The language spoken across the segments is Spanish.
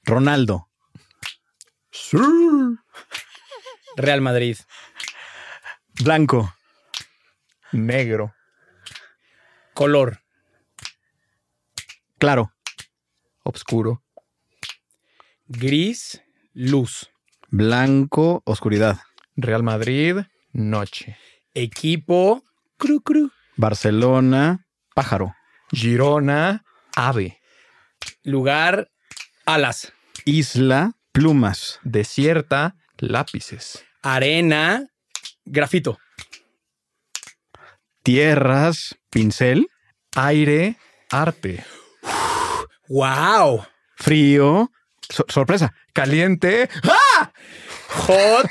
Ronaldo. Sí. Real Madrid. Blanco. Negro. Color. Claro. Obscuro. Gris. Luz. Blanco. Oscuridad. Real Madrid. Noche. Equipo. Cru, cru. Barcelona. Pájaro. Girona. Ave. Lugar. Alas. Isla. Plumas. Desierta. Lápices. Arena. Grafito. Tierras. Pincel. Aire. Arte. ¡Wow! Frío. Sorpresa. Caliente. Hot.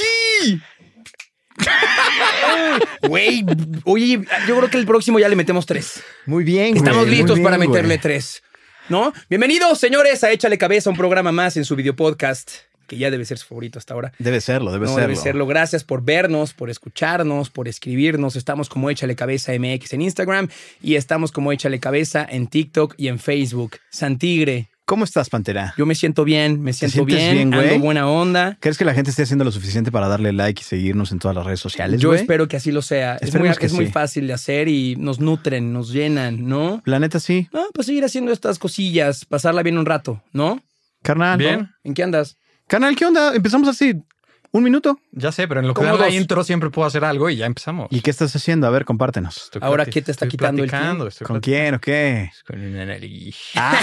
Güey, oye, yo creo que el próximo ya le metemos 3. Muy bien, Estamos güey, listos muy para bien, meterle güey. 3. ¿No? Bienvenidos, señores, a Échale Cabeza, un programa más en su video podcast, que ya debe ser su favorito hasta ahora. Debe serlo, debe No, serlo. debe serlo. Gracias por vernos, por escucharnos, por escribirnos. Estamos como Échale Cabeza MX en Instagram y estamos como Échale Cabeza en TikTok y en Facebook. Santigre, ¿Cómo estás, Pantera? yo me siento bien, me siento sientes bien, güey? ando buena onda. ¿Crees que la gente esté haciendo lo suficiente para darle like y seguirnos en todas las redes sociales, Yo güey? espero que así lo sea. Esperemos que Es muy sí. fácil de hacer y nos nutren, nos llenan, ¿no? La neta, sí. No, pues seguir haciendo estas cosillas, pasarla bien un rato, ¿no? Carnal. Bien. ¿En qué andas? Carnal, ¿qué onda? Empezamos así. 1 minuto. Ya sé, pero en lo que ¿Cómo da la dos? intro siempre puedo hacer algo y ya empezamos. ¿Y qué estás haciendo? A ver, compártenos. Estoy Ahora, plati- ¿qué te está estoy quitando el platicando, tiempo? estoy ¿Con platicando. quién o qué? Con una nariz.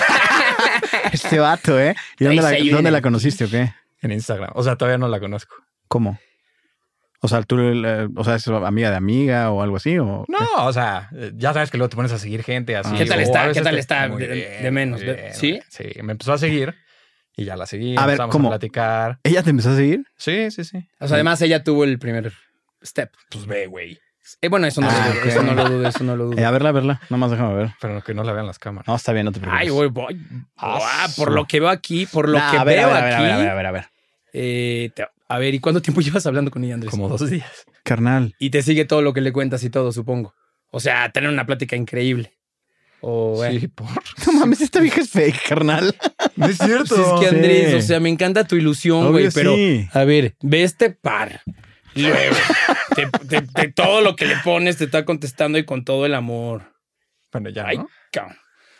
Este vato, ¿eh? ¿Y dónde la conociste o qué? En Instagram. O sea, todavía no la conozco. ¿Cómo? O sea, ¿es amiga de amiga o algo así? ¿O No, qué? o sea, ya sabes que luego te pones a seguir gente así. ¿Qué tal o está? a veces ¿Qué tal está? Muy De menos, muy bien, ¿sí? Sí, me empezó a seguir y ya la seguí. A ver, empezamos ¿cómo? a platicar. ¿Ella te empezó a seguir? Sí. O sea, además ella tuvo el primer step. Pues ve, güey. Bueno, eso no, Ah, lo dudo, ok. eso no lo dudo. A verla. Nada más déjame ver. Pero que no la vean las cámaras. No, está bien, no te preocupes. Ay, güey, voy. Ah, Por lo que veo aquí, por lo Nah, que a ver, veo a ver, aquí. a ver. A ver, ¿y cuánto tiempo llevas hablando con ella, Andrés? Como 2 días. Carnal. Y te sigue todo lo que le cuentas y todo, supongo. O sea, tener una plática increíble. O, Sí, por. No mames, esta vieja es fake, carnal. No es cierto. pues es que Andrés, Sí. o sea, me encanta tu ilusión, Obvio, güey, pero sí. a ver, ve este par. Luego, todo lo que le pones te está contestando y con todo el amor. Bueno, ya, Ay, ¿no? cabrón.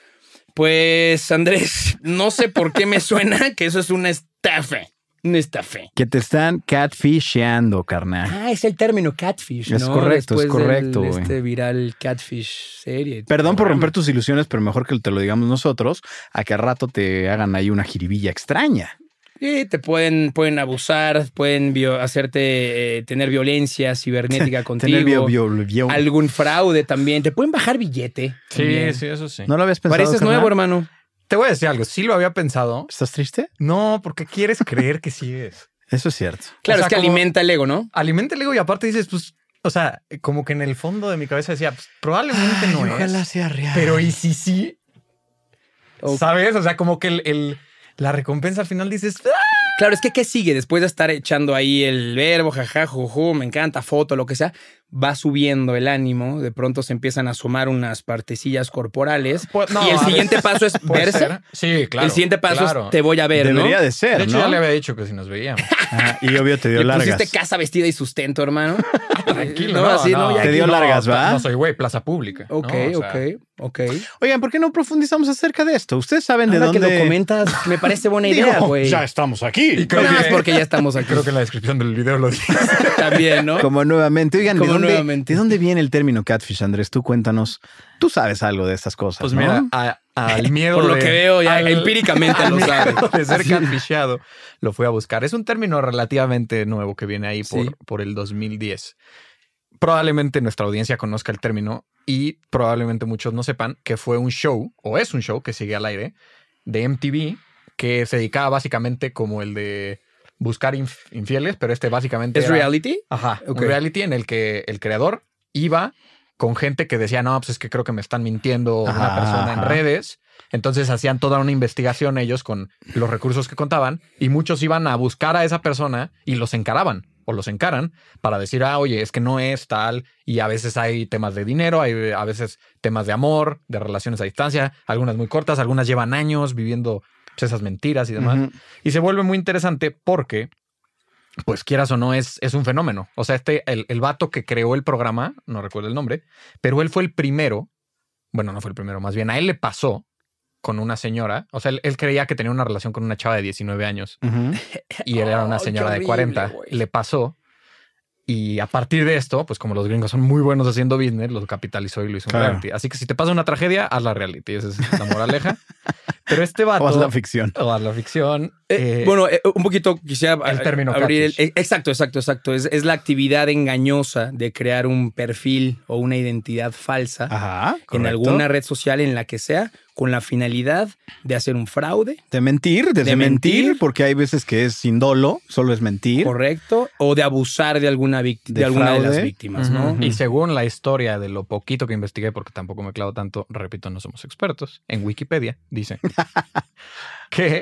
Pues, Andrés, no sé por qué me suena que eso es una estafa. Una estafa. Que te están catfisheando, carnal. Ah, es el término catfish, ¿no? Es correcto, es Después correcto, del, güey. este viral catfish serie. Perdón por programa. romper tus ilusiones, pero mejor que te lo digamos nosotros, a que al rato te hagan ahí una jiribilla extraña. Sí, te pueden abusar, pueden hacerte tener violencia cibernética contigo. Tener Algún fraude también. Te pueden bajar billete. Sí, también. sí, eso sí. ¿No lo habías pensado, Pareces carnal? nuevo, hermano. Te voy a decir algo. Sí lo había pensado. ¿Estás triste? No, porque quieres creer que sí es. Eso es cierto. Claro, O sea, es que como- alimenta el ego, ¿no? Alimenta el ego y aparte dices, pues, o sea, como que en el fondo de mi cabeza decía, pues, probablemente no Ojalá es. sea real. Pero ¿y si sí? Ok. ¿Sabes? O sea, como que la recompensa al final dices, ¡ah! Claro, es que ¿qué sigue? Después de estar echando ahí el verbo, jaja, juju, me encanta, foto, lo que sea, va subiendo el ánimo. De pronto se empiezan a asomar unas partecillas corporales. Pues, no, y el a siguiente veces paso es puede verse. ser. Sí, claro. El siguiente paso claro. es te voy a ver, Debería ¿no? de ser, De hecho, ¿no? ya le había dicho que si nos veíamos. Ajá, y obvio te dio Le largas. pusiste casa, vestida y sustento, hermano. Tranquilo. No, así, no, ya Te aquí dio no. largas, ¿va? No soy güey, plaza pública. ¿no? Ok, O sea, ok. Oigan, ¿por qué no profundizamos acerca de esto? Ustedes saben de Ahora que dónde... lo comentas, me parece buena idea, Digo, güey. ya estamos aquí. Y creo Nada más que- porque ya estamos aquí. Creo que en la descripción del video lo dice. También, ¿no? Como nuevamente. Oigan, Como nuevamente. ¿de dónde viene el término catfish, Andrés? Tú cuéntanos. Tú sabes algo de estas cosas, Pues ¿no? mira, al miedo Por lo de- que veo, ya empíricamente al lo miedo sabe. de ser catfishado, lo fui a buscar. Es un término relativamente nuevo que viene ahí Sí. por el 2010. Probablemente nuestra audiencia conozca el término y probablemente muchos no sepan que fue un show, o es un show que sigue al aire, de MTV, que se dedicaba básicamente como el de buscar infieles, pero básicamente ¿Es era- reality? Ajá, Ok. un reality en el que el creador iba con gente que decía, no, pues es que creo que me están mintiendo una Ajá, persona en ajá. redes. Entonces hacían toda una investigación ellos con los recursos que contaban y muchos iban a buscar a esa persona y los encaraban o los encaran para decir, oye, es que no es tal. Y a veces hay temas de dinero, hay a veces temas de amor, de relaciones a distancia, algunas muy cortas, algunas llevan años viviendo esas mentiras y demás. Ujú. Y se vuelve muy interesante porque, pues quieras o no, es un fenómeno. O sea, el vato que creó el programa, no recuerdo el nombre, pero él fue el primero. Bueno, no fue el primero, más bien a él le pasó con una señora. O sea, él creía que tenía una relación con una chava de 19 años Ujú. y él era una Oh, señora qué de 40. horrible, güey. Le pasó. Y a partir de esto, pues como los gringos son muy buenos haciendo business, lo capitalizó y lo hizo un Claro. reality. Así que si te pasa una tragedia, haz la reality. Esa es la moraleja. Pero este vato... O haz la ficción. O haz la ficción. Bueno, un poquito quisiera el término abrir catfish. exacto. Es la actividad engañosa de crear un perfil o una identidad falsa Ajá, en correcto. alguna red social, en la que sea, con la finalidad de hacer un fraude, De mentir, De mentir. porque hay veces que es sin dolo, solo es mentir. correcto, o de abusar de alguna de De alguna de las fraude. víctimas, ¿no? Y según la historia de lo poquito que investigué, porque tampoco me clavo tanto, repito, no somos expertos, en Wikipedia dice que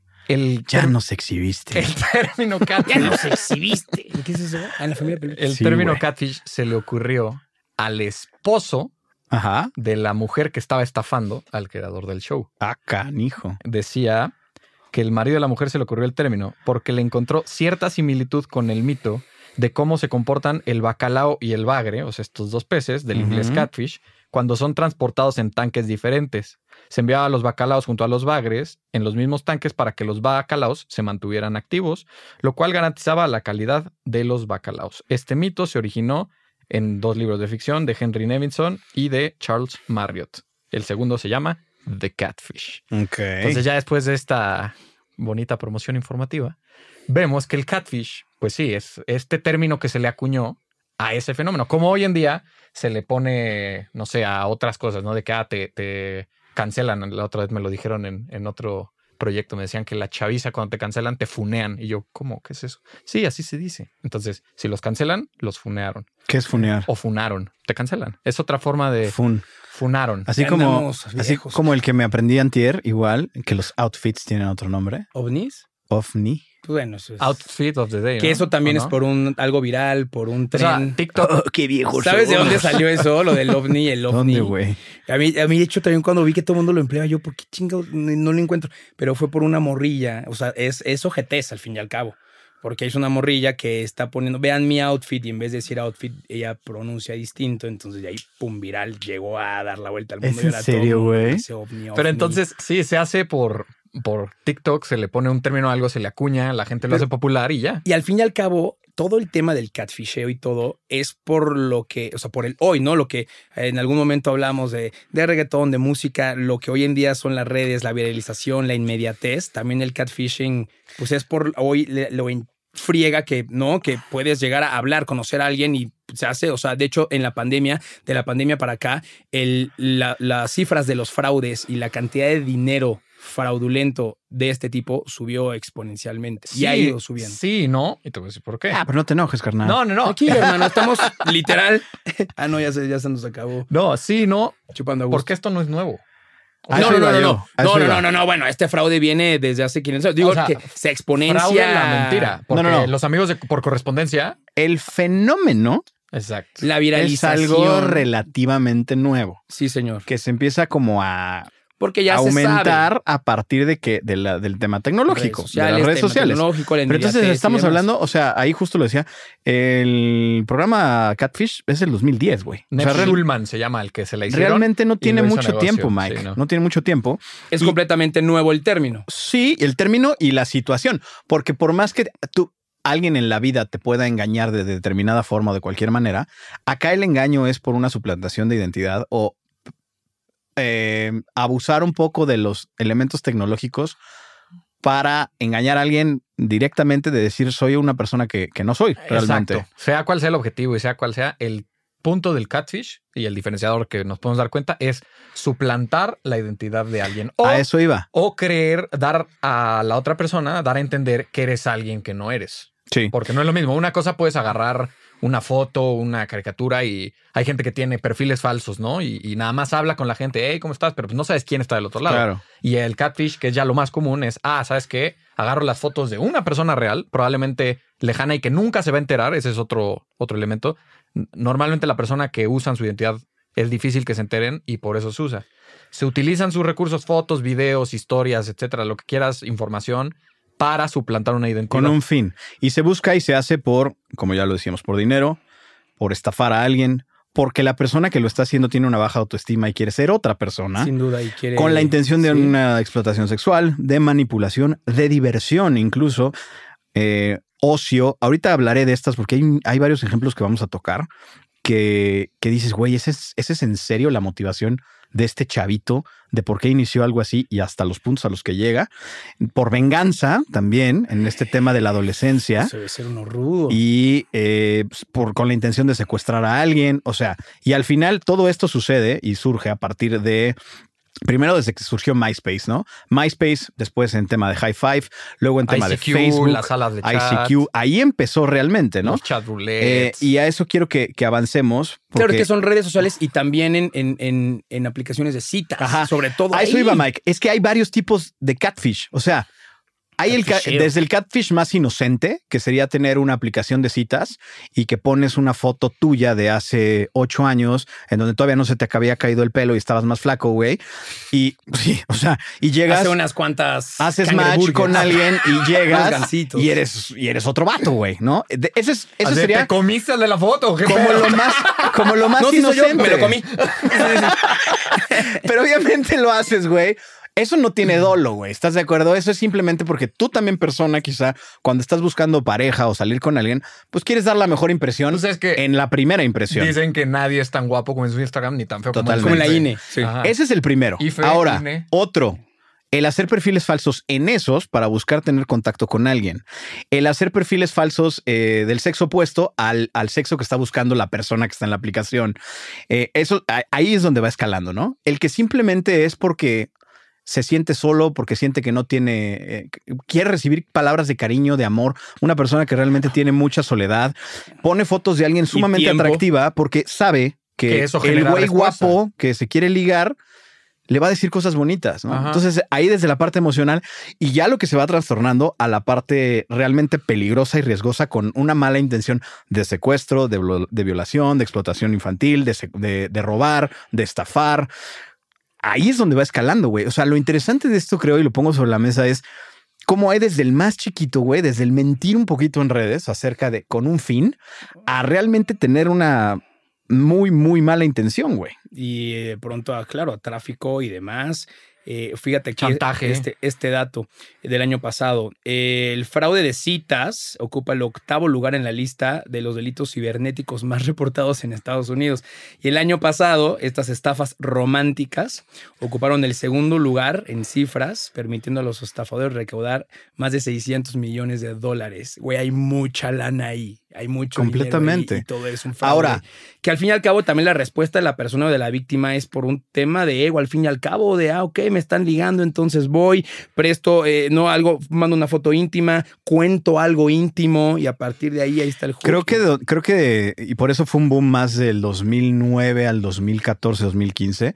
Ya nos exhibiste. el término catfish, Ya nos exhibiste. ¿Qué es eso? Ah, en la familia Peluche. el Sí, término güey. catfish se le ocurrió al esposo Ajá. de la mujer que estaba estafando al creador del show. Ah, canijo. Decía que el marido de la mujer se le ocurrió el término porque le encontró cierta similitud con el mito de cómo se comportan el bacalao y el bagre, o sea, estos dos peces del inglés Ujú. catfish, cuando son transportados en tanques diferentes. Se enviaba a los bacalaos junto a los bagres en los mismos tanques para que los bacalaos se mantuvieran activos, lo cual garantizaba la calidad de los bacalaos. Este mito se originó en 2 libros de ficción de Henry Nevinson y de Charles Marriott. El segundo se llama The Catfish. Ok. Entonces ya después de esta bonita promoción informativa, vemos que el catfish, pues sí, es este término que se le acuñó a ese fenómeno. Como hoy en día se le pone, no sé, a otras cosas, ¿no? De que te cancelan. La otra vez me lo dijeron en otro proyecto. Me decían que la chaviza cuando te cancelan te funean. Y yo, ¿cómo? ¿Qué es eso? Sí, así se dice. Entonces, si los cancelan, los funearon. ¿Qué es funear? O funaron. Te cancelan. Es otra forma de Fun. funaron. Así Ya como, andamos así viejos. como el que me aprendí antier, igual, que los outfits tienen otro nombre. ¿OVNIs? OVNI. Pues bueno, eso es. Outfit of the day. Que ¿no? eso también ¿O es no? por algo viral, por un O sea, tren. TikTok. qué viejo. ¿Sabes de dónde salió eso? Lo del ovni, el ovni. ¿Dónde, güey? A mí, de hecho, también cuando vi que todo el mundo lo empleaba, yo, ¿por qué chingados no lo encuentro? Pero fue por una morrilla. O sea, es ojetez al fin y al cabo. Porque es una morrilla que está poniendo, vean mi outfit, y en vez de decir outfit, ella pronuncia distinto. Entonces, de ahí, pum, viral, llegó a dar la vuelta al mundo. ¿Es y en ahora todo el serio, mundo güey? dice ovni, Pero ovni. entonces, sí, se hace por TikTok, se le pone un término a algo, se le acuña, la gente lo hace popular y ya. Y al fin y al cabo, todo el tema del catfisheo y todo es por lo que, o sea, por el hoy, ¿no? Lo que en algún momento hablamos de reggaetón, de música, lo que hoy en día son las redes, la viralización, la inmediatez. También el catfishing, pues es por hoy lo friega que, ¿no? Que puedes llegar a hablar, conocer a alguien y se hace, o sea, de hecho, en la pandemia, de la pandemia para acá, las cifras de los fraudes y la cantidad de dinero fraudulento de este tipo subió exponencialmente y ha ido subiendo. Sí, ¿no? Y te voy a decir por qué. Ah, pero no te enojes, carnal. No. Tranquilo, hermano, estamos literal. Ah, no, ya se nos acabó No, sí, no. chupando a gusto. Porque esto no es nuevo. A eso iba yo, a eso iba. No. Bueno, este fraude viene desde hace 500 años. Digo O sea, que se exponencia. Fraude en la mentira. Porque No. los amigos por correspondencia. El fenómeno Exacto. La es viralización. algo relativamente nuevo, Sí, señor. que se empieza como a Porque ya aumentar se sabe. a partir de que del tema tecnológico, de las redes tema sociales. tecnológico, la Pero entonces inmediatez y estamos demás. hablando, o sea, ahí justo lo decía, el programa Catfish es el 2010, güey. O sea, Ned Schulman se llama el que se la hicieron. realmente no y tiene lo hizo mucho negocio. tiempo, Mike. Sí, no tiene mucho tiempo. Es Y- completamente nuevo el término. Sí, el término y la situación. Porque por más que alguien en la vida te pueda engañar de determinada forma o de cualquier manera, acá el engaño es por una suplantación de identidad o abusar un poco de los elementos tecnológicos para engañar a alguien directamente, de decir soy una persona que no soy realmente. Exacto. Sea cual sea el objetivo y sea cual sea el punto del catfish y el diferenciador que nos podemos dar cuenta es suplantar la identidad de alguien. O, A eso iba. o creer, dar a la otra persona, dar a entender que eres alguien que no eres. Sí. Porque no es lo mismo. Una cosa puedes agarrar una foto, una caricatura y hay gente que tiene perfiles falsos, ¿no? Y nada más habla con la gente, hey, ¿cómo estás? Pero pues no sabes quién está del otro lado. Claro. Y el catfish, que es ya lo más común, es, ¿sabes qué? Agarro las fotos de una persona real, probablemente lejana y que nunca se va a enterar. Ese es otro elemento. Normalmente la persona que usan su identidad es difícil que se enteren y por eso se usa. Se utilizan sus recursos, fotos, videos, historias, etcétera, lo que quieras, información, para suplantar una identidad. Con un fin. Y se busca y se hace por, como ya lo decíamos, por dinero, por estafar a alguien, porque la persona que lo está haciendo tiene una baja autoestima y quiere ser otra persona. Sin duda. Y quiere... Con la intención de sí. una explotación sexual, de manipulación, de diversión incluso, ocio. Ahorita hablaré de estas porque hay varios ejemplos que vamos a tocar que dices, güey, ¿ese es en serio la motivación de este chavito, de por qué inició algo así y hasta los puntos a los que llega? Por venganza también en este tema de la adolescencia. Eso debe ser uno rudo. Y con la intención de secuestrar a alguien. O sea, y al final todo esto sucede y surge a partir de... Primero desde que surgió MySpace, ¿no? MySpace, después en tema de High Five, luego en tema ICQ, de Facebook, las salas de chat, ICQ. Ahí empezó realmente, ¿no? los chat roulettes. Y a eso quiero que avancemos. Porque... Claro que son redes sociales y también en aplicaciones de citas. Ajá. Sobre todo. A eso ahí. iba, Mike. Es que hay varios tipos de catfish. O sea, hay desde el catfish más inocente, que sería tener una aplicación de citas y que pones una foto tuya de hace 8 años en donde todavía no se te había caído el pelo y estabas más flaco, güey. Y sí, o sea, y llegas. Hace unas cuantas. Haces match con alguien y llegas y eres otro vato, güey, ¿no? Eso sería. ¿Te comiste el de la foto? ¿Qué como lo más no, inocente. Si yo, me lo comí. Pero obviamente lo haces, güey. Eso no tiene dolo, güey. ¿Estás de acuerdo? Eso es simplemente porque tú también, persona, quizá cuando estás buscando pareja o salir con alguien, pues quieres dar la mejor impresión Pues es que en la primera impresión. Dicen que nadie es tan guapo como en su Instagram ni tan feo Totalmente. Como en la Facebook. INE. Sí. Ese es el primero. Ahora, otro. El hacer perfiles falsos en esos para buscar tener contacto con alguien. El hacer perfiles falsos del sexo opuesto al sexo que está buscando la persona que está en la aplicación. Ahí es donde va escalando, ¿no? El que simplemente es porque se siente solo, porque siente que no tiene, quiere recibir palabras de cariño, de amor. Una persona que realmente tiene mucha soledad. Pone fotos de alguien sumamente atractiva porque sabe que el güey guapo que se quiere ligar le va a decir cosas bonitas, ¿no? Ajá. Entonces, ahí desde la parte emocional y ya lo que se va trastornando a la parte realmente peligrosa y riesgosa con una mala intención de secuestro, de violación, de explotación infantil, de robar, de estafar. Ahí es donde va escalando, güey. O sea, lo interesante de esto, creo, y lo pongo sobre la mesa, es cómo hay desde el más chiquito, güey, desde el mentir un poquito en redes acerca de con un fin, a realmente tener una muy, muy mala intención, güey. Y pronto, claro, a tráfico y demás. Fíjate que chantaje. Este dato del año pasado, el fraude de citas ocupa el 8º lugar en la lista de los delitos cibernéticos más reportados en Estados Unidos. Y el año pasado, estas estafas románticas ocuparon el 2º lugar en cifras, permitiendo a los estafadores recaudar más de $600 millones. Güey, hay mucha lana ahí. Hay mucho completamente dinero ahí y todo es un fraude. Ahora, que al fin y al cabo también la respuesta de la persona o de la víctima es por un tema de ego, al fin y al cabo de, ok, me están ligando, entonces voy, presto, mando una foto íntima, cuento algo íntimo y a partir de ahí está el juego. Creo que y por eso fue un boom más del 2009 al 2014, 2015,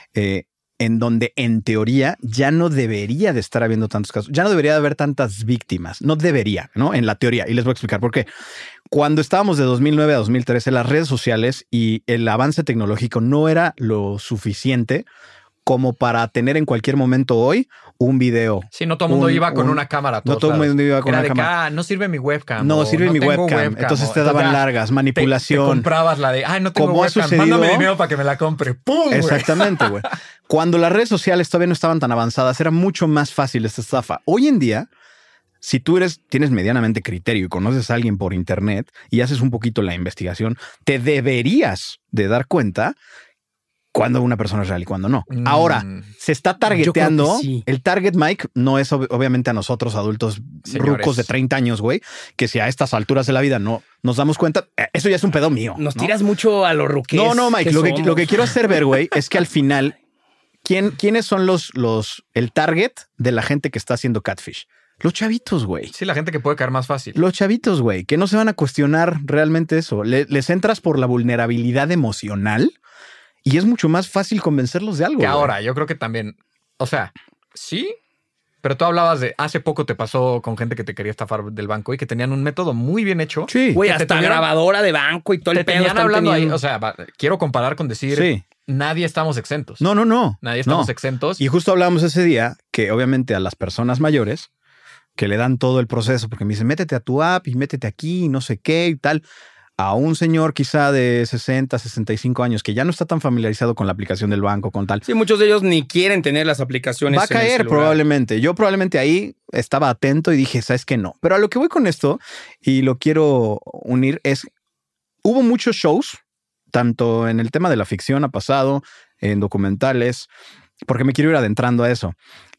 en donde en teoría ya no debería de estar habiendo tantos casos, ya no debería de haber tantas víctimas, no debería, ¿no? En la teoría, y les voy a explicar por qué. Cuando estábamos de 2009 a 2013, las redes sociales y el avance tecnológico no era lo suficiente como para tener en cualquier momento hoy un video. Sí, no todo el mundo iba con una cámara. No todo el mundo iba con una cámara. No sirve mi webcam. No sirve mi webcam. Entonces te daban largas, manipulación. Te comprabas la de, no tengo webcam, mándame dinero para que me la compre. ¡Pum! Exactamente, güey. Cuando las redes sociales todavía no estaban tan avanzadas, era mucho más fácil esta estafa. Hoy en día, si tú tienes medianamente criterio y conoces a alguien por internet y haces un poquito la investigación, te deberías de dar cuenta cuando una persona es real y cuando no. Ahora, se está targeteando. Sí. El target, Mike, no es obviamente a nosotros, adultos rucos de 30 años, güey, que si a estas alturas de la vida no nos damos cuenta, eso ya es un pedo mío. Nos tiras mucho a los ruques. No, Mike, lo que quiero hacer ver, güey, es que al final, ¿quiénes son el target de la gente que está haciendo catfish? Los chavitos, güey. Sí, la gente que puede caer más fácil. Los chavitos, güey, que no se van a cuestionar realmente eso. Les entras por la vulnerabilidad emocional. Y es mucho más fácil convencerlos de algo. Que ahora, yo creo que también, o sea, sí, Pero tú hablabas de hace poco te pasó con gente que te quería estafar del banco y que tenían un método muy bien hecho. Sí. Güey, hasta grabadora de banco y todo el pedo. Te tenían hablando ahí. O sea, quiero comparar con decir nadie estamos exentos. No. Nadie estamos exentos. Y justo hablábamos ese día que obviamente a las personas mayores que le dan todo el proceso, porque me dicen, métete a tu app y métete aquí y no sé qué y tal. A un señor quizá de 60, 65 años que ya no está tan familiarizado con la aplicación del banco, con tal. Sí, muchos de ellos ni quieren tener las aplicaciones. Va a caer probablemente. Yo probablemente ahí estaba atento y dije, ¿sabes qué? No. Pero a lo que voy con esto, y lo quiero unir, es, hubo muchos shows, tanto en el tema de la ficción ha pasado, en documentales, porque me quiero ir adentrando a eso.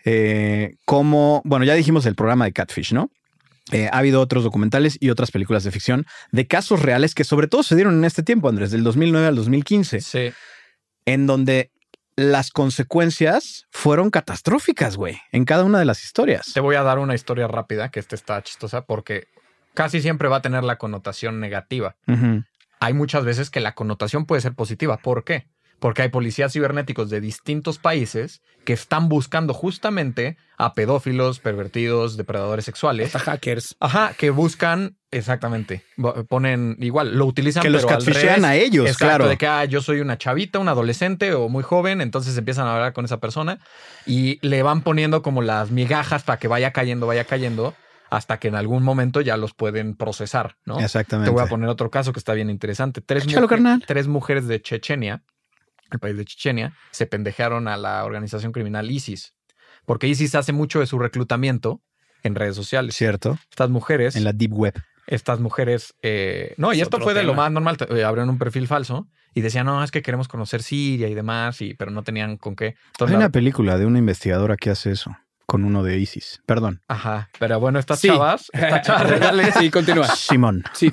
Bueno, ya dijimos el programa de Catfish, ¿no? Ha habido otros documentales y otras películas de ficción de casos reales que sobre todo se dieron en este tiempo, Andrés, del 2009 al 2015. Sí. En donde las consecuencias fueron catastróficas, güey, en cada una de las historias. Te voy a dar una historia rápida, que está chistosa, porque casi siempre va a tener la connotación negativa. Uh-huh. Hay muchas veces que la connotación puede ser positiva. ¿Por qué? Porque hay policías cibernéticos de distintos países que están buscando justamente a pedófilos, pervertidos, depredadores sexuales. Hasta hackers. Ajá, que buscan, exactamente, ponen igual, lo utilizan, que pero los catfishean a ellos, exacto, claro. De que yo soy una chavita, un adolescente o muy joven, entonces empiezan a hablar con esa persona y le van poniendo como las migajas para que vaya cayendo, hasta que en algún momento ya los pueden procesar, ¿no? Exactamente. Te voy a poner otro caso que está bien interesante. Tres mujeres de Chechenia, el país de Chechenia, se pendejaron a la organización criminal ISIS. Porque ISIS hace mucho de su reclutamiento en redes sociales. Cierto. Estas mujeres... En la deep web. Estas mujeres... no, y esto fue de lo más normal. Abrieron un perfil falso y decían, no, es que queremos conocer Siria y demás, pero no tenían con qué. Entonces, hay una película de una investigadora que hace eso con uno de ISIS. Perdón. Ajá. Pero bueno, estas chavas reales... Sí, continúa. Simón. Sí.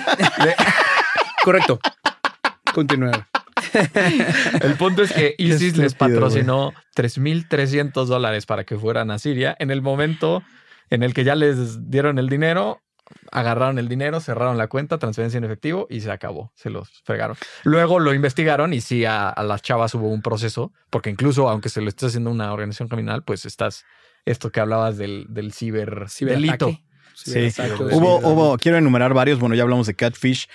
Correcto. Continúa. El punto es que ISIS les patrocinó $3,300 para que fueran a Siria. En el momento en el que ya les dieron el dinero, agarraron el dinero, cerraron la cuenta, transferencia en efectivo y se acabó. Se los fregaron. Luego lo investigaron y sí, a las chavas hubo un proceso, porque incluso aunque se lo esté haciendo una organización criminal, pues esto que hablabas del ciberdelito. Sí, quiero enumerar varios. Bueno, ya hablamos de Catfish.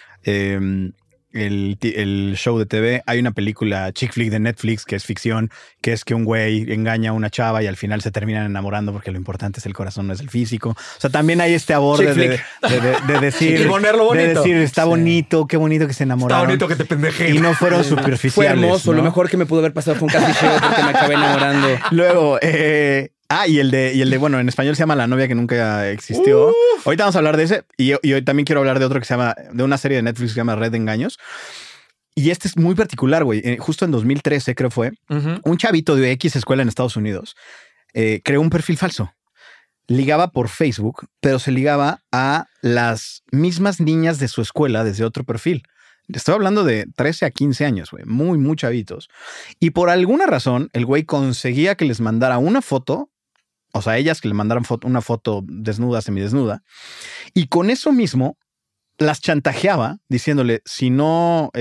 El show de TV. Hay una película chick flick de Netflix que es ficción, que es que un güey engaña a una chava y al final se terminan enamorando porque lo importante es el corazón, no es el físico. O sea, también hay este aborde de decir, y ponerlo bonito. De decir, está bonito, qué bonito que se enamoraron. Está bonito que te pendeje. Y no fueron superficiales. Fue hermoso, ¿no? Lo mejor que me pudo haber pasado fue un catfisheo porque me acabé enamorando. Luego, y el de, bueno, en español se llama La novia que nunca existió. Ahorita vamos a hablar de ese. Y hoy también quiero hablar de otro que se llama, de una serie de Netflix que se llama Red de Engaños. Y este es muy particular, güey. Justo en 2013, creo fue, un chavito de X escuela en Estados Unidos creó un perfil falso. Ligaba por Facebook, pero se ligaba a las mismas niñas de su escuela desde otro perfil. Estoy hablando de 13 a 15 años, güey. Muy chavitos. Y por alguna razón, el güey conseguía que les mandara una foto. O sea, ellas que le mandaran una foto desnuda, semidesnuda. Y con eso mismo las chantajeaba diciéndole, si no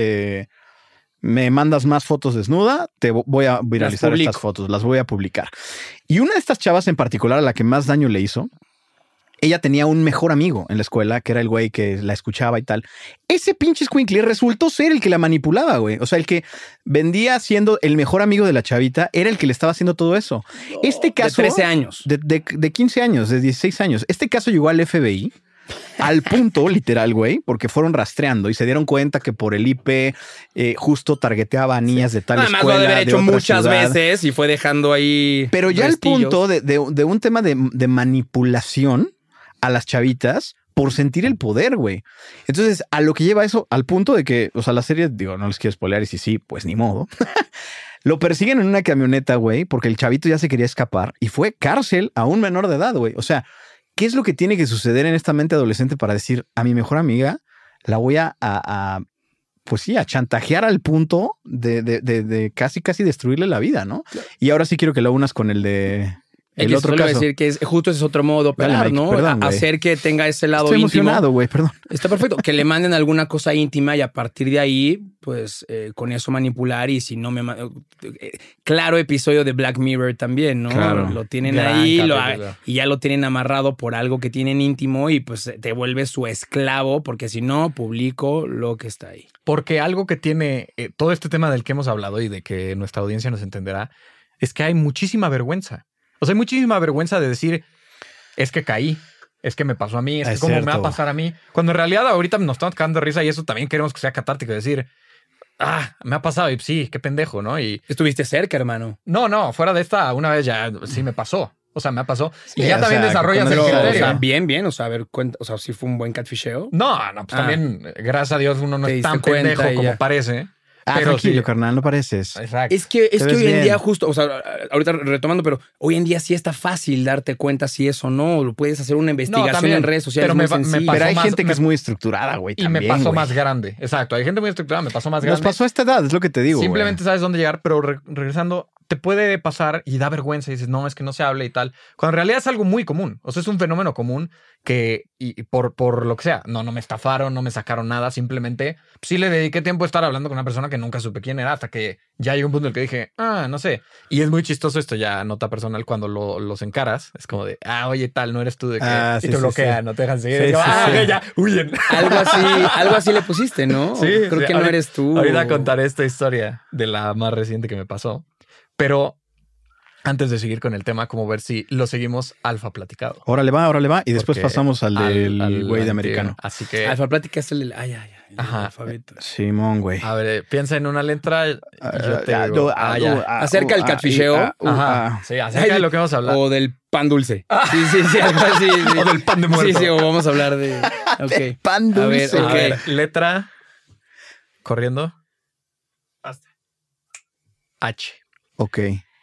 me mandas más fotos desnuda, te voy a viralizar estas fotos, las voy a publicar. Y una de estas chavas en particular, a la que más daño le hizo, ella tenía un mejor amigo en la escuela, que era el güey que la escuchaba y tal. Ese pinche escuincle resultó ser el que la manipulaba, güey. O sea, el que vendía siendo el mejor amigo de la chavita era el que le estaba haciendo todo eso. Este caso... De 13 años. De 15 años, de 16 años. Este caso llegó al FBI al punto, literal, güey, porque fueron rastreando y se dieron cuenta que por el IP justo targeteaba a niñas de tal escuela. Además, lo debe haber hecho muchas ciudad. Veces y fue dejando ahí... Pero ya restillos. al punto de un tema de manipulación a las chavitas por sentir el poder, güey. Entonces, a lo que lleva eso, al punto de que, o sea, la serie, digo, no les quiero spoilear y si sí, pues ni modo. Lo persiguen en una camioneta, güey, porque el chavito ya se quería escapar y fue cárcel a un menor de edad, güey. O sea, ¿qué es lo que tiene que suceder en esta mente adolescente para decir a mi mejor amiga la voy a pues sí, a chantajear al punto de casi destruirle la vida, ¿no? Claro. Y ahora sí quiero que lo unas con el de El otro caso. Decir que justo ese es otro modo, ¿no? Perdón, hacer que tenga ese lado íntimo. Estoy emocionado, güey, perdón. Está perfecto. Que le manden alguna cosa íntima y a partir de ahí, pues, con eso manipular. Y si no me... claro episodio de Black Mirror también, ¿no? Claro. Lo tienen ahí y ya lo tienen amarrado por algo que tienen íntimo y pues te vuelves su esclavo porque si no, publico lo que está ahí. Porque algo que tiene todo este tema del que hemos hablado y de que nuestra audiencia nos entenderá es que hay muchísima vergüenza. O sea, hay muchísima vergüenza de decir, es que caí, es que me pasó a mí, es que cómo me va a pasar a mí. Cuando en realidad ahorita nos estamos cagando de risa y eso también queremos que sea catártico. Decir, me ha pasado y sí, qué pendejo, ¿no? Y estuviste cerca, hermano. No, fuera de esta, una vez ya sí me pasó. O sea, me pasó. Sí, y ya también desarrollas el criterio. O sea, bien. O sea, a ver, o sea, si fue un buen catfisheo. No, pues también, gracias a Dios, uno no es tan pendejo como parece. Pero tranquilo, carnal, no pareces. Exacto. Es que hoy en día justo, o sea, ahorita retomando, pero hoy en día sí está fácil darte cuenta si es o no. Lo puedes hacer una investigación en redes sociales. Pero hay gente que es muy estructurada, güey. Y me pasó más grande. Exacto. Hay gente muy estructurada, me pasó más grande. Nos pasó a esta edad, es lo que te digo. Simplemente sabes dónde llegar, pero regresando, te puede pasar y da vergüenza y dices, no, es que no se hable y tal. Cuando en realidad es algo muy común. O sea, es un fenómeno común que, y por lo que sea, no me estafaron, no me sacaron nada. Simplemente sí le dediqué tiempo a estar hablando con una persona que nunca supe quién era hasta que ya llegó un punto en el que dije, no sé. Y es muy chistoso esto ya, nota personal, cuando los encaras. Es como de, oye, tal, no eres tú de que... y te bloquean, no te dejan seguir. Ya, huyen. Algo así le pusiste, ¿no? Sí. Creo que no eres tú. Ahorita contaré esta historia de la más reciente que me pasó. Pero antes de seguir con el tema, como ver si lo seguimos alfa platicado. Órale va. Y después pasamos al del güey de americano. Así que... Alfa plática es el alfabeto. Simón, güey. A ver, piensa en una letra y yo te digo... Acerca del catfisheo. Sí, acerca de lo que vamos a hablar. O del pan dulce. Sí, algo así. O del pan de muerto. Sí, o vamos a hablar de... De pan dulce. A ver, letra... Corriendo. H. Ok.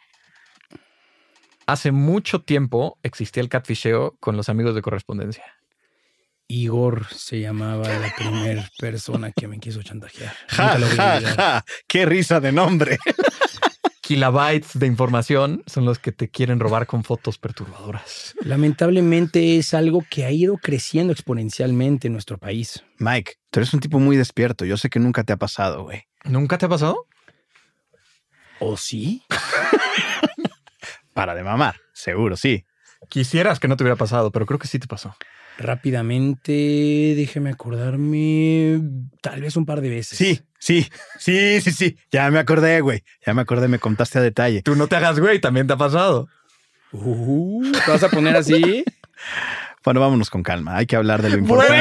Hace mucho tiempo existía el catfisheo con los amigos de correspondencia. Igor se llamaba la primera persona que me quiso chantajear. Ja. Qué risa de nombre. Kilobytes de información son los que te quieren robar con fotos perturbadoras. Lamentablemente es algo que ha ido creciendo exponencialmente en nuestro país. Mike, tú eres un tipo muy despierto. Yo sé que nunca te ha pasado, güey. ¿Nunca te ha pasado? ¿O sí? Para de mamar, seguro, sí. Quisieras que no te hubiera pasado, pero creo que sí te pasó. Rápidamente, déjeme acordarme, tal vez un par de veces. Sí. Ya me acordé, güey. Me contaste a detalle. Tú no te hagas, güey, también te ha pasado. ¿Te vas a poner así? Bueno, vámonos con calma. Hay que hablar de lo importante.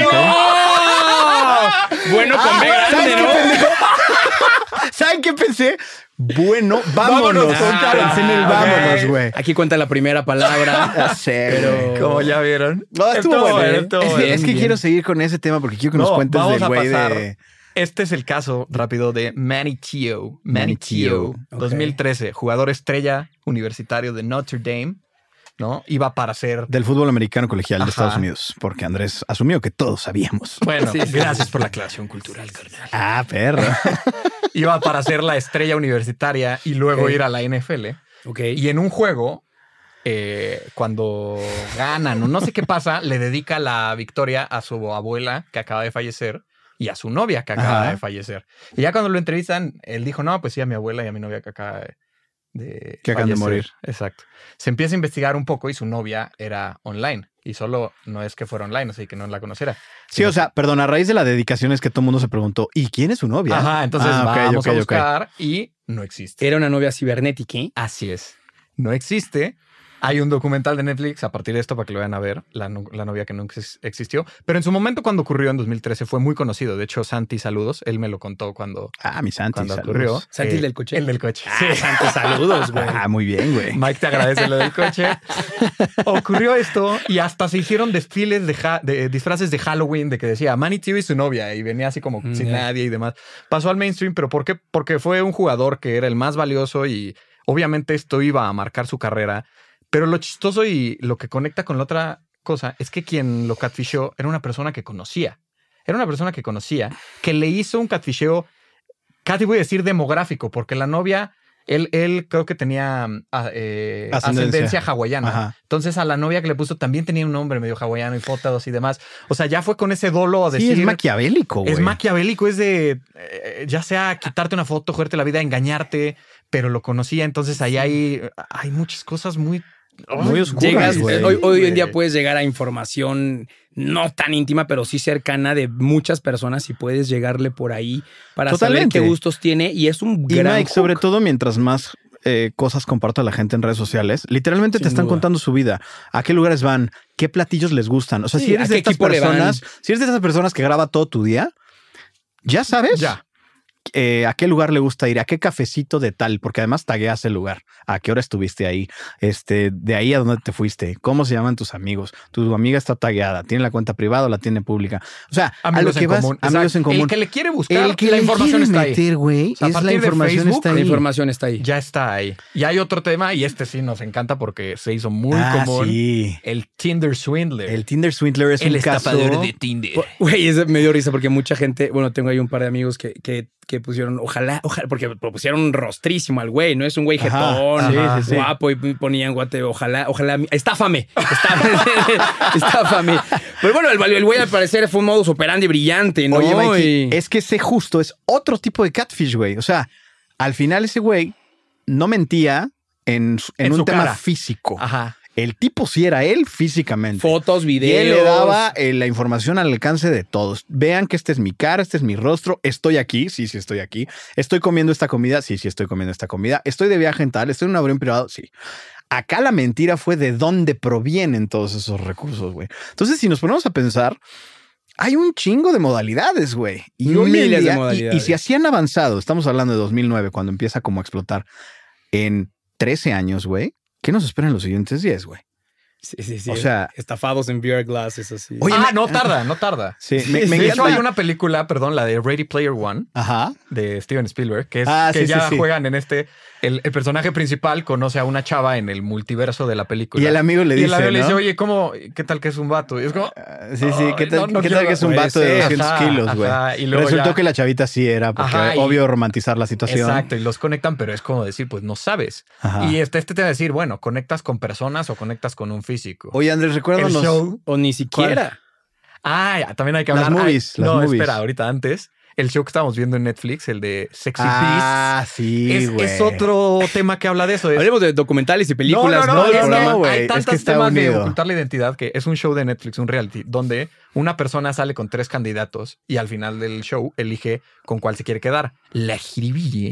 Bueno, con B grande, ¿no? ¿Saben qué pensé? Bueno, vámonos. Pensé en el vámonos, güey. Aquí cuenta la primera palabra. Pero... Como ya vieron. No, estuvo bueno. Es que quiero seguir con ese tema porque quiero que nos cuentes del güey de... Este es el caso rápido de Manny Teo. Manny Teo, 2013, jugador estrella universitario de Notre Dame. ¿No? Iba para ser... Del fútbol americano colegial de Estados Unidos, porque Andrés asumió que todos sabíamos. Bueno, gracias por la aclaración cultural, carnal. Perro. Iba para ser la estrella universitaria y luego ir a la NFL. Y en un juego, cuando ganan o no sé qué pasa, le dedica la victoria a su abuela que acaba de fallecer y a su novia que acaba de fallecer. Y ya cuando lo entrevistan, él dijo, no, pues sí, a mi abuela y a mi novia que acaba de acaban de morir. Exacto. Se empieza a investigar un poco y su novia era online. Y solo no es que fuera online, así que no la conociera. Sí, o sea, perdón, a raíz de la dedicación es que todo el mundo se preguntó, ¿y quién es su novia? Ajá, entonces vamos a buscar y no existe. Era una novia cibernética. Así es. No existe. Hay un documental de Netflix a partir de esto para que lo vayan a ver, la novia que nunca existió. Pero en su momento, cuando ocurrió en 2013, fue muy conocido. De hecho, Santi, saludos. Él me lo contó cuando... mi Santi, cuando saludos. Ocurrió. ¿Santi el del coche? El del coche. Sí, Santi, saludos, güey. Muy bien, güey. Mike te agradece lo del coche. Ocurrió esto y hasta se hicieron desfiles de disfraces de Halloween de que decía Manny Teo y su novia y venía así como sin nadie y demás. Pasó al mainstream, pero ¿por qué? Porque fue un jugador que era el más valioso y obviamente esto iba a marcar su carrera. Pero lo chistoso y lo que conecta con la otra cosa es que quien lo catfishó era una persona que conocía. Era una persona que conocía, que le hizo un catfisheo, casi voy a decir demográfico, porque la novia Él creo que tenía ascendencia hawaiana. Ajá. Entonces a la novia que le puso también tenía un nombre medio hawaiano y fotos y demás. O sea, ya fue con ese dolo a decir... Sí, es maquiavélico, güey. Es maquiavélico, es de ya sea quitarte una foto, joderte la vida, engañarte, pero lo conocía. Entonces ahí hay muchas cosas muy oscuras. Hoy en día puedes llegar a información no tan íntima, pero sí cercana de muchas personas y puedes llegarle por ahí para saber qué gustos tiene. Y es un gran Mike, sobre todo mientras más cosas comparta la gente en redes sociales, literalmente te están contando su vida, a qué lugares van, qué platillos les gustan. O sea, si eres de estas personas, si eres de esas personas que graba todo tu día, ya sabes a qué lugar le gusta ir, a qué cafecito de tal, porque además tagueas el lugar, a qué hora estuviste ahí, de ahí a dónde te fuiste, cómo se llaman tus amigos, tu amiga está tagueada, tiene la cuenta privada o la tiene pública. O sea, amigos a lo que vas, amigos en común. El que le quiere buscar, la información está ahí. Güey, o sea, la información está ahí. La información está ahí. Ya está ahí. Y hay otro tema, y sí nos encanta porque se hizo muy común. Sí. El Tinder Swindler. El Tinder Swindler es un caso de Tinder. Güey, me dio risa porque mucha gente, bueno, tengo ahí un par de amigos que pusieron, ojalá, porque pusieron rostrísimo al güey, ¿no? Es un güey jetón, guapo, y ponían guate, ojalá, estáfame. Pero bueno, el güey al parecer fue un modus operandi brillante, ¿no? Oye, Mikey, es que ese justo es otro tipo de catfish, güey. O sea, al final ese güey no mentía en un tema físico. Ajá. El tipo sí era él físicamente. Fotos, videos. Y él le daba la información al alcance de todos. Vean que este es mi cara, este es mi rostro. Estoy aquí. Sí, estoy aquí. Estoy comiendo esta comida. Sí, estoy comiendo esta comida. Estoy de viaje en tal. Estoy en un avión privado. Sí. Acá la mentira fue de dónde provienen todos esos recursos, güey. Entonces, si nos ponemos a pensar, hay un chingo de modalidades, güey. Y miles de modalidades. Y si así han avanzado, estamos hablando de 2009, cuando empieza como a explotar, en 13 años, güey. ¿Qué nos espera en los siguientes 10, güey? Sí. O sea, estafados en VR glasses, así. Oye, no tarda. Sí, de hecho, hay una película, la de Ready Player One, ajá, de Steven Spielberg, que es juegan en el personaje principal conoce a una chava en el multiverso de la película. Y el amigo le dice, le dice, oye, ¿qué tal que es un vato? Y es como... ¿qué tal que es un vato de 200 kilos, güey? Resultó que la chavita sí era, porque obvio romantizar la situación. Exacto, y los conectan, pero es como decir, pues no sabes. Ajá. Y este te va a decir, bueno, ¿conectas con personas o conectas con un físico? Oye, Andrés, recuérdanos. El show, o ni siquiera. También hay que hablar. Las movies. Espera, ahorita antes. El show que estábamos viendo en Netflix, el de Sexy Beast. Sí, güey. Es otro tema que habla de eso. Hablemos de documentales y películas. No, hay tantos temas de ocultar la identidad que es un show de Netflix, un reality, donde una persona sale con 3 candidatos y al final del show elige con cuál se quiere quedar. La jiribille.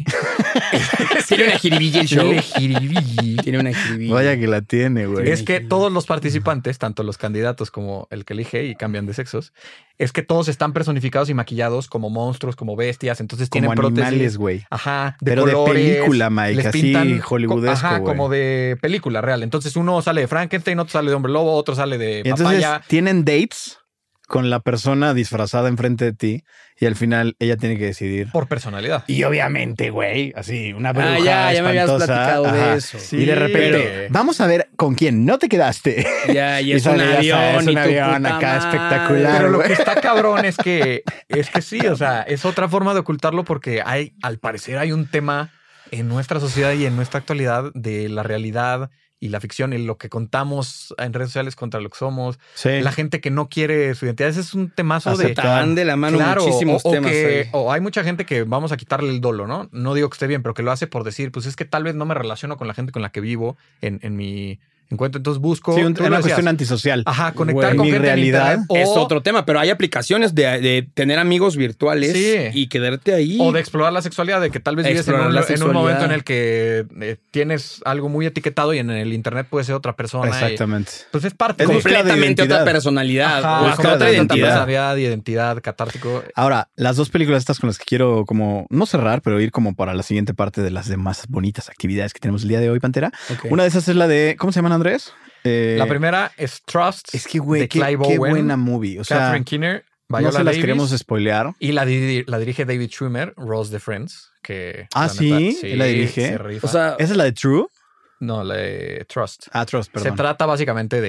Tiene una jiribille el show. Tiene una jiribille. Vaya que la tiene, güey. Es que todos los participantes, tanto los candidatos como el que elige y cambian de sexos, es que todos están personificados y maquillados como monstruos, como bestias, entonces como tienen prótesis. Animales, güey. Ajá, de pero colores, de película, Mike, así hollywoodesco, güey. Como de película real. Entonces uno sale de Frankenstein, otro sale de Hombre Lobo, otro sale de y Papaya. Entonces tienen dates con la persona disfrazada enfrente de ti y al final ella tiene que decidir. Por personalidad. Y obviamente, güey, así, una bruja ya espantosa. me habías platicado de eso. Sí, y de repente, vamos a ver con quién no te quedaste. Y es un avión. Es un avión acá espectacular. Pero lo que está cabrón es que sí, o sea, es otra forma de ocultarlo porque al parecer hay un tema en nuestra sociedad y en nuestra actualidad de la realidad y la ficción y lo que contamos en redes sociales contra lo que somos. Sí. La gente que no quiere su identidad. Ese es un temazo van de la mano muchísimos temas. O hay mucha gente que vamos a quitarle el dolo, ¿no? No digo que esté bien, pero que lo hace por decir, pues es que tal vez no me relaciono con la gente con la que vivo en mi encuentro. Entonces busco... Sí, una cuestión antisocial. Ajá, conectar con mi gente realidad. Es otro tema, pero hay aplicaciones de tener amigos virtuales y quedarte ahí. O de explorar la sexualidad, de que tal vez vives en un momento en el que tienes algo muy etiquetado y en el internet puede ser otra persona. Exactamente. Pues es parte es completamente otra personalidad. Ajá, otra identidad, catártico. Ahora, las 2 películas estas con las que quiero como, no cerrar, pero ir como para la siguiente parte de las demás bonitas actividades que tenemos el día de hoy, Pantera. Okay. Una de esas es la de, ¿cómo se llaman, Andrés? La primera es Trust. Es que, güey, qué buena movie. O sea, Catherine Keener, no se las queremos spoilear. Y la dirige David Schwimmer, Rose de Friends. Que sí, la dirige. Se rifa. O sea, ¿esa es la de True? No, la de Trust. Trust, perdón. Se trata básicamente de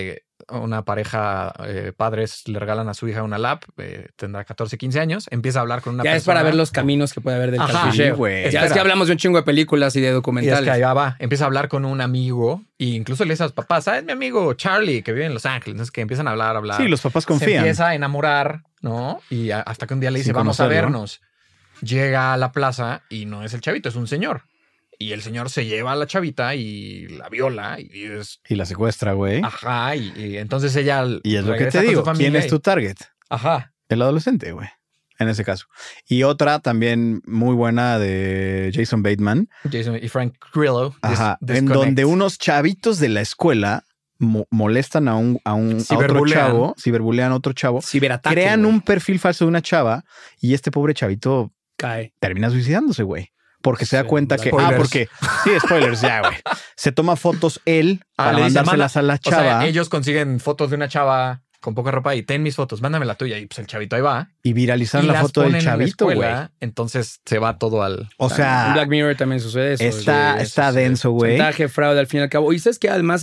una pareja, padres le regalan a su hija una lap, tendrá 14, 15 años, empieza a hablar con una persona. Ya es para ver los caminos que puede haber del catfisheo. Sí, ya es que hablamos de un chingo de películas y de documentales. Y es que allá va, empieza a hablar con un amigo e incluso le dice a sus papás, ¿sabes? Mi amigo Charlie, que vive en Los Ángeles. Entonces que empiezan a hablar. Sí, los papás confían. Se empieza a enamorar, ¿no? Y hasta que un día le dice, vamos a vernos. Llega a la plaza y no es el chavito, es un señor. Y el señor se lleva a la chavita y la viola. Y la secuestra, güey. Ajá, y entonces ella... Y es lo que te digo, ¿quién es tu target? Ajá. El adolescente, güey. En ese caso. Y otra también muy buena de Jason Bateman. Jason y Frank Grillo. Ajá. En donde unos chavitos de la escuela molestan a otro chavo. Ciberbulean a otro chavo. Ciberataque. Crean un perfil falso de una chava y este pobre chavito cae. Termina suicidándose, güey. Porque se da cuenta que... porque... Sí, spoilers ya, güey. Se toma fotos él para mandárselas a la chava. O sea, ellos consiguen fotos de una chava con poca ropa y ten mis fotos, mándame la tuya. Y pues el chavito ahí va. Y viralizaron la foto del chavito, güey. Entonces se va todo al... O sea... En Black Mirror también sucede eso. Está denso, güey. Chantaje, fraude, al fin y al cabo. Y sabes que además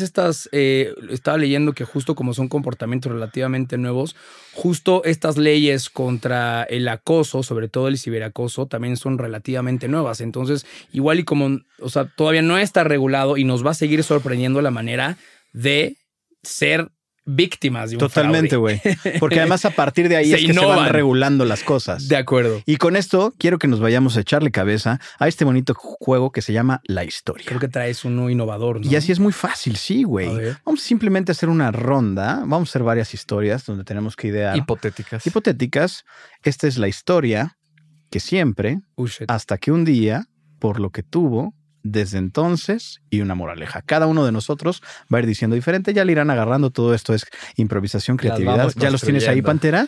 estaba leyendo que justo como son comportamientos relativamente nuevos, justo estas leyes contra el acoso, sobre todo el ciberacoso, también son relativamente nuevas. Entonces, igual y como, o sea, todavía no está regulado y nos va a seguir sorprendiendo la manera de ser víctimas de un Totalmente, güey. Porque además a partir de ahí es que se van regulando las cosas. De acuerdo. Y con esto quiero que nos vayamos a echarle cabeza a este bonito juego que se llama La Historia. Creo que traes uno innovador, ¿no? Y así es muy fácil, sí, güey. Vamos simplemente a hacer una ronda. Vamos a hacer varias historias donde tenemos que idear. Hipotéticas. Esta es la historia que siempre, hasta que un día, por lo que tuvo, desde entonces y una moraleja. Cada uno de nosotros va a ir diciendo diferente. Ya le irán agarrando. Todo esto es improvisación, creatividad. ¿Ya los tienes ahí, Pantera?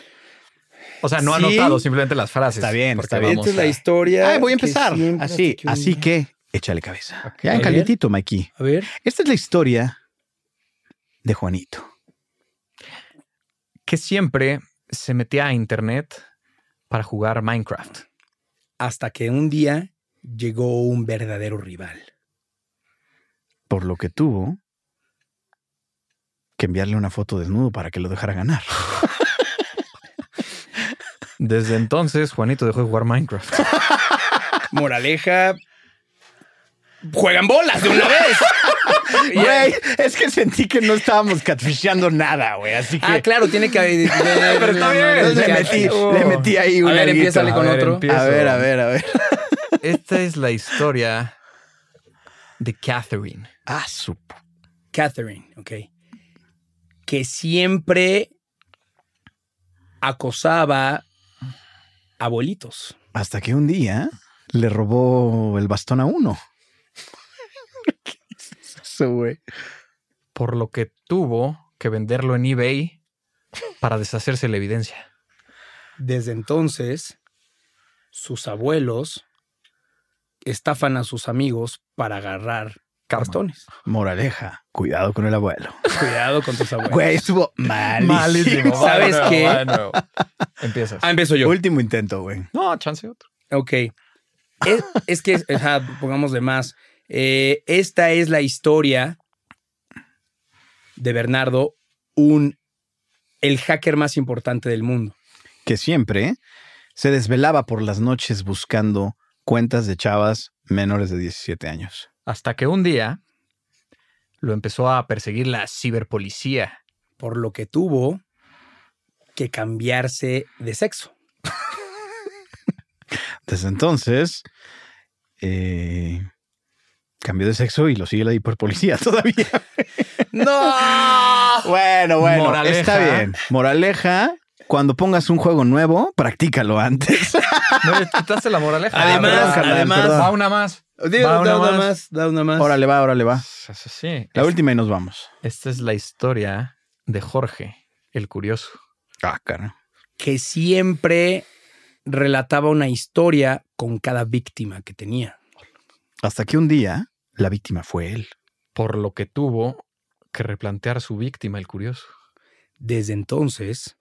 O sea, no ha anotado simplemente las frases. Está bien, está bien. Esta es la historia. Voy a empezar. Así que échale cabeza. Okay. Ya en calientito, Mikey. A ver. Esta es la historia de Juanito. Que siempre se metía a internet para jugar Minecraft. Hasta que un día llegó un verdadero rival. Por lo que tuvo que enviarle una foto desnudo para que lo dejara ganar. Desde entonces, Juanito dejó de jugar Minecraft. Moraleja. ¡Juegan bolas de una vez! Güey, es que sentí que no estábamos catfisheando nada, güey. Así que... claro, tiene que... Pero está bien. Le metí ahí una... A ver, empiézale con otro. A ver. Esta es la historia de Catherine. Catherine, ok. Que siempre acosaba abuelitos. Hasta que un día le robó el bastón a uno. ¿Qué es eso, güey? Por lo que tuvo que venderlo en eBay para deshacerse la evidencia. Desde entonces, sus abuelos estafan a sus amigos para agarrar bastones. Moraleja, cuidado con el abuelo. Cuidado con tus abuelos. Güey, estuvo malísimo. ¿Sabes qué? Bueno. Empiezas. Empiezo yo. Último intento, güey. No, chance otro. Ok. Es que, pongamos de más. Esta es la historia de Bernardo, el hacker más importante del mundo. Que siempre se desvelaba por las noches buscando cuentas de chavas menores de 17 años. Hasta que un día lo empezó a perseguir la ciberpolicía. Por lo que tuvo que cambiarse de sexo. Desde entonces, cambió de sexo y lo sigue la hiperpolicía todavía. ¡No! Bueno, Moraleja. Está bien. Moraleja, cuando pongas un juego nuevo, practícalo antes. No le quitaste la moraleja. Además, va una más. Da una más. Órale va. Sí. La última y nos vamos. Esta es la historia de Jorge, el curioso. Cara. Que siempre relataba una historia con cada víctima que tenía. Hasta que un día la víctima fue él. Por lo que tuvo que replantear su víctima, el curioso. Desde entonces,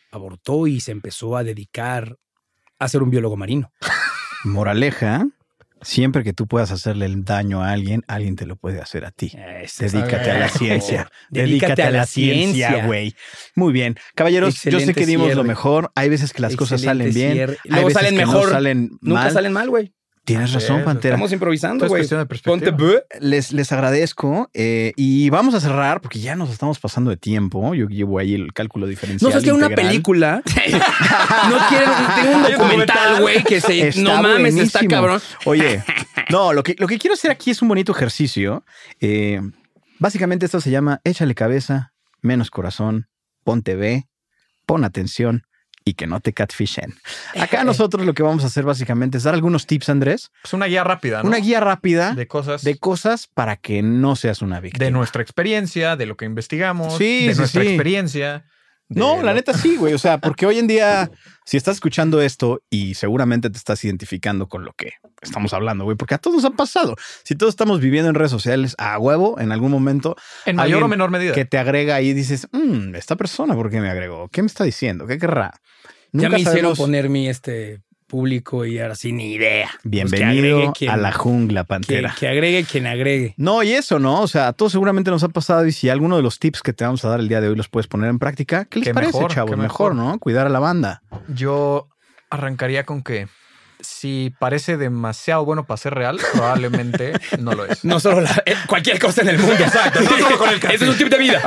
abortó y se empezó a dedicar a ser un biólogo marino. Moraleja, Siempre que tú puedas hacerle el daño a alguien te lo puede hacer a ti. Dedícate a la ciencia. Dedícate a la ciencia, güey. Muy bien. Caballeros, excelente, yo sé que dimos lo mejor. Hay veces que las cosas salen bien. Luego salen mejor. Nunca salen mal, güey. Tienes razón, Pantera. Estamos improvisando, güey. Ponte les agradezco y vamos a cerrar porque ya nos estamos pasando de tiempo. Yo llevo ahí el cálculo diferencial. No sé, que una película. No quiero. Tengo un documental, güey, que no mames, buenísimo. Está cabrón. Oye, no, lo que quiero hacer aquí es un bonito ejercicio. Básicamente esto se llama échale cabeza, menos corazón, ponte B, pon atención. Y que no te catfishen. Acá nosotros lo que vamos a hacer básicamente es dar algunos tips, Andrés. Pues una guía rápida, ¿no? Una guía rápida de cosas para que no seas una víctima. De nuestra experiencia, de lo que investigamos, de nuestra experiencia. No, la neta sí, güey. O sea, porque hoy en día, si estás escuchando esto y seguramente te estás identificando con lo que estamos hablando, güey, porque a todos nos ha pasado. Si todos estamos viviendo en redes sociales a huevo en algún momento. En mayor o menor medida. Que te agrega y dices, esta persona, ¿por qué me agregó? ¿Qué me está diciendo? ¿Qué querrá? Nunca ya me hicieron poner mi público y ahora sí ni idea. Bienvenido a la jungla, Pantera. Que agregue quien agregue. No, y eso, ¿no? O sea, a todos seguramente nos ha pasado y si alguno de los tips que te vamos a dar el día de hoy los puedes poner en práctica, ¿qué les parece, chavos? Mejor, ¿no? Cuidar a la banda. Yo arrancaría con que si parece demasiado bueno para ser real, probablemente no lo es. No solo cualquier cosa en el mundo. Exacto. No solo con el café. Ese es un tip de vida.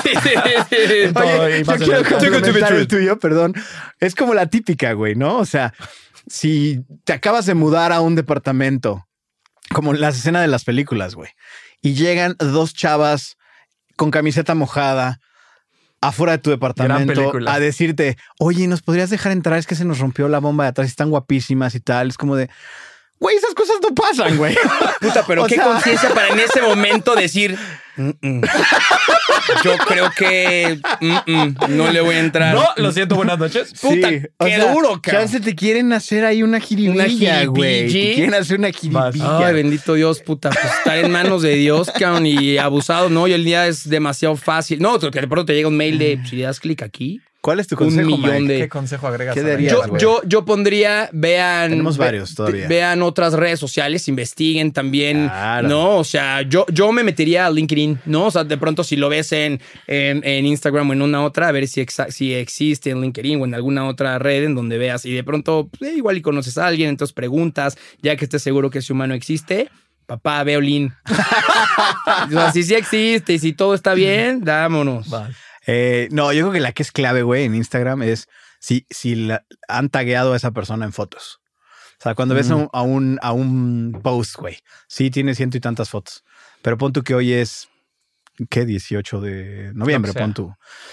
Oye, yo quiero complementar el tuyo, perdón. Es como la típica, güey, ¿no? O sea, si te acabas de mudar a un departamento, como en las escenas de las películas, güey, y llegan dos chavas con camiseta mojada afuera de tu departamento a decirte, oye, ¿nos podrías dejar entrar? Es que se nos rompió la bomba de atrás y están guapísimas y tal. Es como de, güey, esas cosas no pasan, güey. Puta, pero qué conciencia para en ese momento decir, yo creo que no le voy a entrar. No, lo siento, buenas noches. Puta, sí, qué duro, cabrón. Chance te quieren hacer ahí una jiribilla, güey. Te quieren hacer una jiribilla. Ay, bendito Dios, puta. Pues estar en manos de Dios, cabrón, y abusado, ¿no? Hoy el día es demasiado fácil. No, que de pronto te llega un mail de, si le das clic aquí. ¿Cuál es tu consejo, Mike? ¿Qué consejo agregas? ¿Qué dirías, yo pondría, vean... Tenemos varios todavía. Vean otras redes sociales, investiguen también, claro. ¿No? O sea, yo me metería a LinkedIn, ¿no? O sea, de pronto si lo ves en Instagram o en una otra, a ver si existe en LinkedIn o en alguna otra red en donde veas y de pronto igual y conoces a alguien, entonces preguntas, ya que estés seguro que ese humano existe... Papá, veo Lin. Si sí existe y si todo está bien, vámonos. Vale. No, yo creo que la que es clave, güey, en Instagram es si han tagueado a esa persona en fotos. O sea, cuando ves a un post, güey, sí tiene 100 y tantas fotos. Pero pon tú que hoy es, ¿qué? 18 de noviembre, pon tú.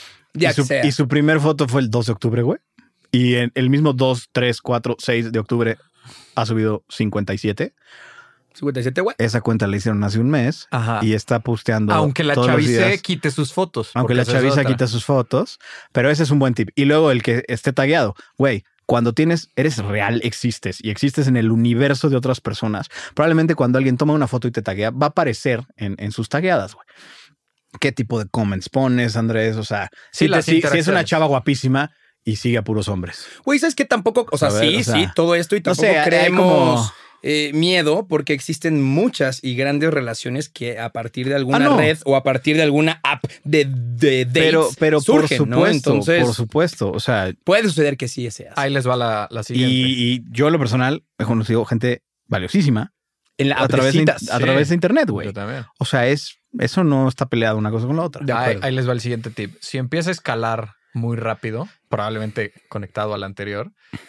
Y su primer foto fue el 2 de octubre, güey. Y en el mismo 2, 3, 4, 6 de octubre ha subido 57. 57, güey. Esa cuenta la hicieron hace un mes. Ajá. Y está posteando. Aunque la chaviza quite sus fotos. Aunque la chaviza quite sus fotos. Pero ese es un buen tip. Y luego el que esté tagueado. Güey, cuando eres real, existes. Y existes en el universo de otras personas. Probablemente cuando alguien toma una foto y te taguea, va a aparecer en sus tagueadas, güey. ¿Qué tipo de comments pones, Andrés? O sea, si es una chava guapísima y sigue a puros hombres. Güey, ¿sabes qué? Tampoco, sí, todo esto y tampoco creemos... miedo porque existen muchas y grandes relaciones que a partir de alguna red o a partir de alguna app de dates pero surgen, por supuesto, ¿no? Entonces, por supuesto, o sea, puede suceder que sí sea. Ahí les va la siguiente. Y yo en lo personal he conocido gente valiosísima en la a través de internet, güey. Yo también. O sea, eso no está peleado una cosa con la otra. Ahí les va el siguiente tip. Si empieza a escalar muy rápido, probablemente conectado al anterior,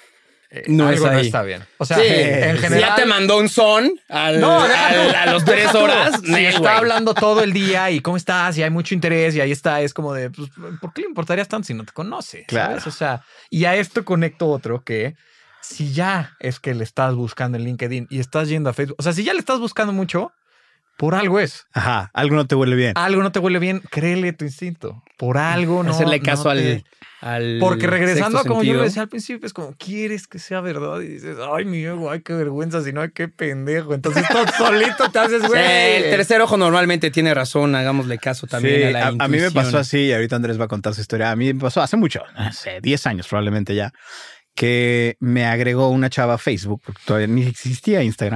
algo no está bien. O sea, en general... Si ya te mandó un son a los 3 horas. Si está hablando todo el día y cómo estás y hay mucho interés y ahí está, es como de, pues, ¿por qué le importarías tanto si no te conoce? Claro. ¿Sabes? O sea, y a esto conecto otro que si ya es que le estás buscando en LinkedIn y estás yendo a Facebook, o sea, si ya le estás buscando mucho, por algo es. Ajá, algo no te huele bien. Algo no te huele bien, créele tu instinto. Por algo no. Hacerle caso al porque regresando a como yo lo decía al principio, es como, ¿quieres que sea verdad? Y dices, ay, mi ego, ay, qué vergüenza, si no, ay, qué pendejo. Entonces tú solito te haces, güey. El tercer ojo normalmente tiene razón, hagámosle caso también a la intuición. A mí me pasó así, y ahorita Andrés va a contar su historia. A mí me pasó hace mucho, hace 10 años probablemente ya, que me agregó una chava a Facebook, porque todavía ni existía Instagram.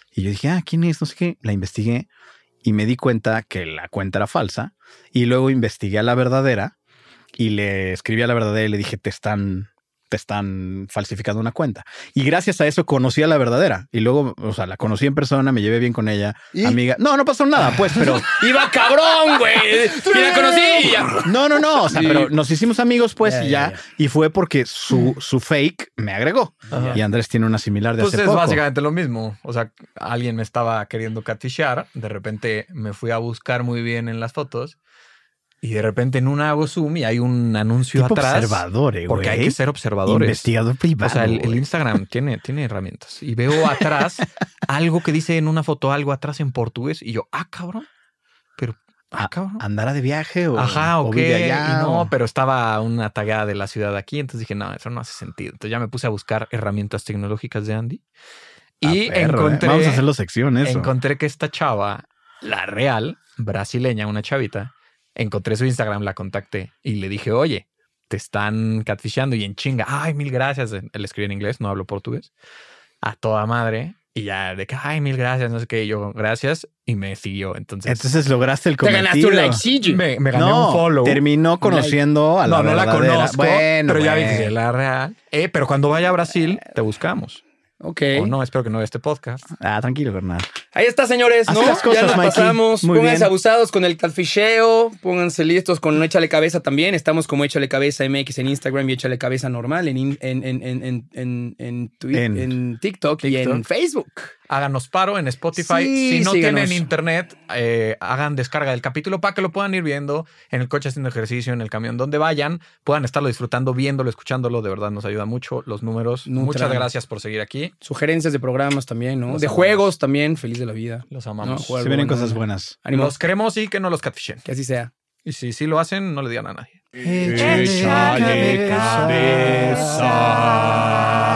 Y yo dije, ¿quién es? No sé qué. La investigué y me di cuenta que la cuenta era falsa. Y luego investigué a la verdadera y le escribí a la verdadera y le dije, te están falsificando una cuenta. Y gracias a eso conocí a la verdadera. Y luego, o sea, la conocí en persona, me llevé bien con ella, amiga. No pasó nada, pues, pero... ¡Iba cabrón, güey! ¡Y la conocí! No. O sea, pero nos hicimos amigos, pues, y ya. Y fue porque su fake me agregó. Ajá. Y Andrés tiene una similar de hace poco. Pues es básicamente lo mismo. O sea, alguien me estaba queriendo catfishear. De repente me fui a buscar muy bien en las fotos. Y de repente en una hago zoom y hay un anuncio tipo atrás. Observador, porque hay que ser observadores. Investigador privado. O sea, el Instagram tiene herramientas. Y veo atrás algo que dice en una foto algo atrás en portugués. Y yo, cabrón. Pero, cabrón. ¿Andará de viaje o? Ajá, o vive allá, y no, pero estaba una tagada de la ciudad aquí. Entonces dije, no, eso no hace sentido. Entonces ya me puse a buscar herramientas tecnológicas de Andy. Y encontré... Vamos a hacerlo sección, eso. Encontré que esta chava, la real, brasileña, una chavita, encontré su Instagram, la contacté y le dije, oye, te están catfishando y en chinga. Ay, mil gracias. Él escribe en inglés, no hablo portugués. A toda madre. Y ya de que, ay, mil gracias, no sé qué. Y yo, gracias. Y me siguió. Entonces lograste el cometido. Te ganaste un like, sí. Me gané un follow. Terminó conociendo a la verdadera. No la conozco, pero ya vi que es la real. Pero cuando vaya a Brasil, te buscamos. Ok. O no, espero que no vea este podcast. Tranquilo, Bernal. Ahí está, señores, ¿no? Así las cosas, ya nos Mikey. pasamos. Muy Pónganse bien. abusados con el catfisheo. Pónganse listos con Échale Cabeza también. Estamos como Échale Cabeza MX en Instagram y Échale Cabeza normal en TikTok y en Facebook. Háganos paro en Spotify. Sí, si no síganos. tienen internet, hagan descarga del capítulo para que lo puedan ir viendo en el coche haciendo ejercicio, en el camión, donde vayan. Puedan estarlo disfrutando, viéndolo, escuchándolo. De verdad nos ayuda mucho. Los números. Muchas gracias por seguir aquí. Sugerencias de programas también, ¿no? Los de amamos. juegos también. Feliz de la vida. Los amamos. Jugar Se vienen bueno, cosas ¿no? buenas. Ánimo. Los queremos y que no los catfishen. Que así sea. Y si sí lo hacen, no le digan a nadie. Échale cabeza.